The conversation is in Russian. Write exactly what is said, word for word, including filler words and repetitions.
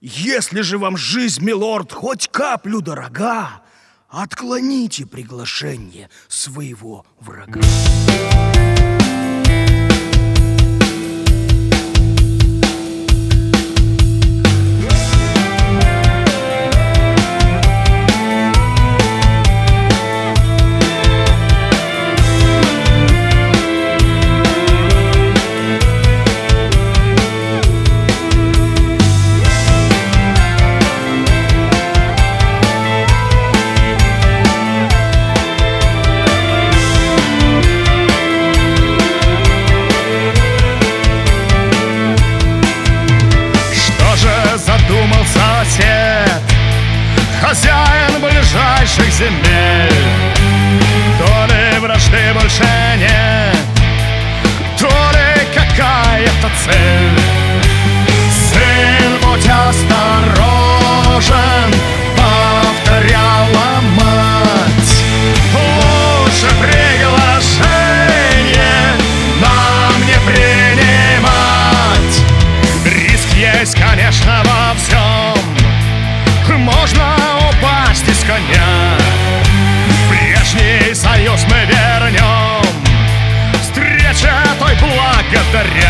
Если же вам жизнь, милорд, хоть каплю дорога, отклоните приглашение своего врага. Задумал сосед, хозяин ближайших земель. То ли вражды больше нет, то ли какая-то цель. Сын, будь осторожен, повторяла мать. Лучше приглашение нам не принимать. Риск есть, конечно, во всем. Можно упасть из коня. Прежний союз мы вернем. Встреча той благодаря.